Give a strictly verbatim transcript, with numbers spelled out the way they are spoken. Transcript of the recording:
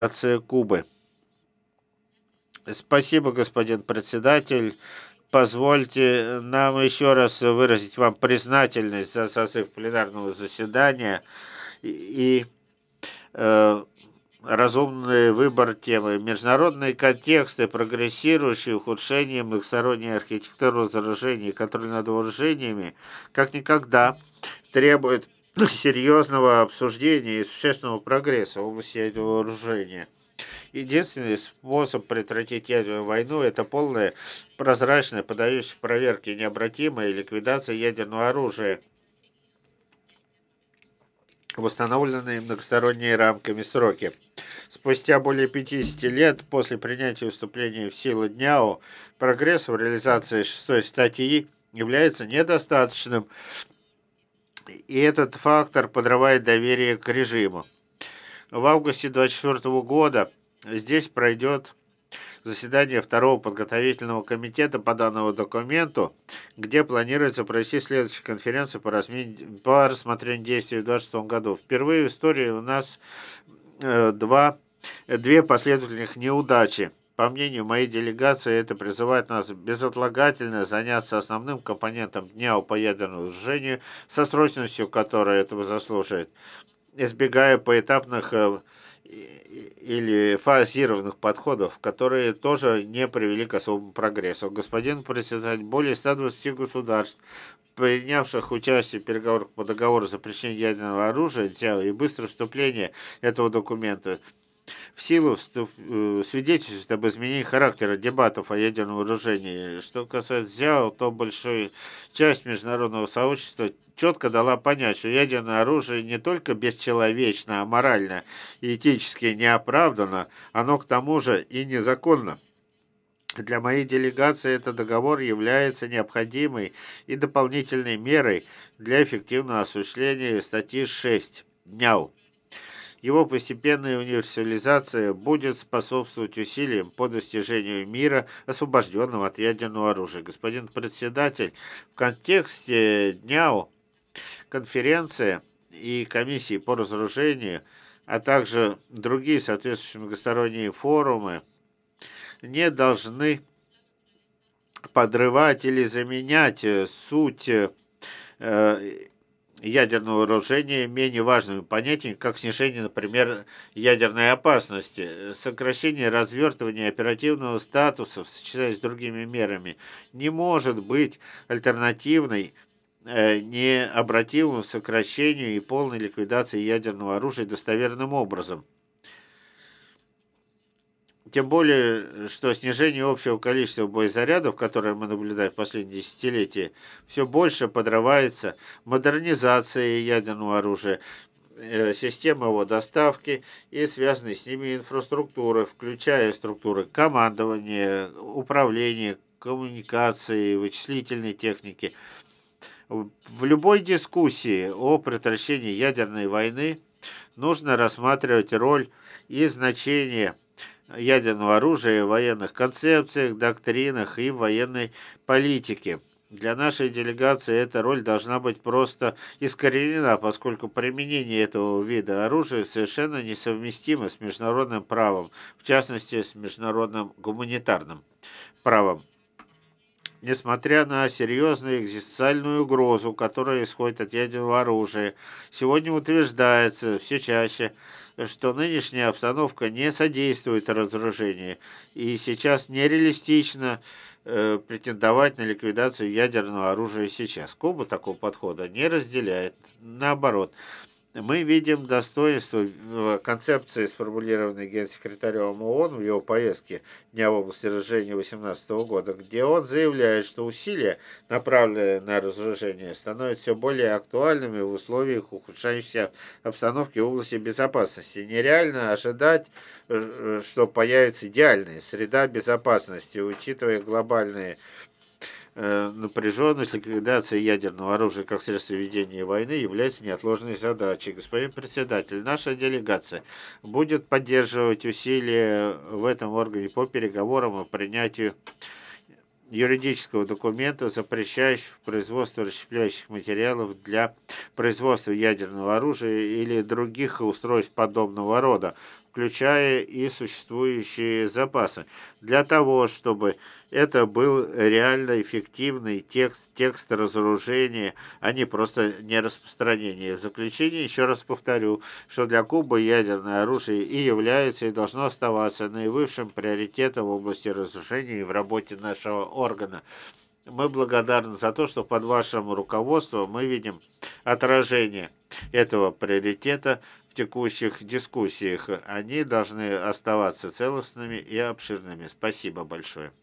Делегация Кубы. Спасибо, господин председатель. Позвольте нам еще раз выразить вам признательность за созыв пленарного заседания и, и э, разумный выбор темы. Международные контексты, прогрессирующие ухудшение многосторонней архитектуры разоружения и контроль над вооружениями, как никогда требует серьезного обсуждения и существенного прогресса в области ядерного вооружения. Единственный способ предотвратить ядерную войну — это полная, прозрачная, поддающаяся проверке необратимая ликвидация ядерного оружия в установленные многосторонними рамками сроки. Спустя более пятидесяти лет после принятия вступления в силу ДНЯО прогресс в реализации шестой статьи является недостаточным, и этот фактор подрывает доверие к режиму. В августе две тысячи двадцать четвёртого года здесь пройдет заседание второго подготовительного комитета по данному документу, где планируется провести следующую конференцию по, разми... по рассмотрению действий в две тысячи двадцать шестом году. Впервые в истории у нас э, два, две последовательных неудачи. По мнению моей делегации, это призывает нас безотлагательно заняться основным компонентом дня по ядерному разоружению, со срочностью, которая этого заслуживает, избегая поэтапных э, или фазированных подходов, которые тоже не привели к особому прогрессу. Господин председатель, более ста двадцати государств, принявших участие в переговорах по договору о запрещении ядерного оружия и быстрое вступление этого документа в силу вступ, э, свидетельствует об изменении характера дебатов о ядерном вооружении. Что касается ЗЯО, то большая часть международного сообщества четко дала понять, что ядерное оружие не только бесчеловечно, а морально и этически неоправданно, оно к тому же и незаконно. Для моей делегации этот договор является необходимой и дополнительной мерой для эффективного осуществления статьи шесть ДНЯУ. Его постепенная универсализация будет способствовать усилиям по достижению мира, освобожденного от ядерного оружия. Господин председатель, в контексте дня конференции и комиссии по разоружению, а также другие соответствующие многосторонние форумы не должны подрывать или заменять э, суть э, ядерного вооружения менее важными понятиями, как снижение, например, ядерной опасности, сокращение развертывания оперативного статуса в сочетании с другими мерами не может быть альтернативной э, необратимому сокращению и полной ликвидации ядерного оружия достоверным образом. Тем более, что снижение общего количества боезарядов, которое мы наблюдаем в последние десятилетия, все больше подрывается модернизацией ядерного оружия, э, системы его доставки и связанной с ними инфраструктуры, включая структуры командования, управления, коммуникации, вычислительной техники. В любой дискуссии о предотвращении ядерной войны нужно рассматривать роль и значение ядерного оружия в военных концепциях, доктринах и военной политике. Для нашей делегации эта роль должна быть просто искоренена, поскольку применение этого вида оружия совершенно несовместимо с международным правом, в частности, с международным гуманитарным правом. Несмотря на серьезную экзистенциальную угрозу, которая исходит от ядерного оружия, сегодня утверждается все чаще, что нынешняя обстановка не содействует разоружению, и сейчас нереалистично э, претендовать на ликвидацию ядерного оружия сейчас. Куба такого подхода не разделяет. Наоборот, мы видим достоинство в концепции, сформулированной генсекретарем ООН в его повестке Дня в области разоружения две тысячи восемнадцатого года, где он заявляет, что усилия, направленные на разоружение, становятся все более актуальными в условиях ухудшающейся обстановки в области безопасности. Нереально ожидать, э, что появится идеальная среда безопасности, учитывая глобальные напряженность, ликвидация ядерного оружия как средство ведения войны является неотложной задачей. Господин председатель, наша делегация будет поддерживать усилия в этом органе по переговорам о принятии юридического документа, запрещающего производство расщепляющих материалов для производства ядерного оружия или других устройств подобного рода, включая и существующие запасы, для того, чтобы это был реально эффективный текст, текст разоружения, а не просто нераспространение. В заключение еще раз повторю, что для Кубы ядерное оружие и является, и должно оставаться наивысшим приоритетом в области разоружения и в работе нашего органа. Мы благодарны за то, что под вашим руководством мы видим отражение этого приоритета в текущих дискуссиях. Они должны оставаться целостными и обширными. Спасибо большое.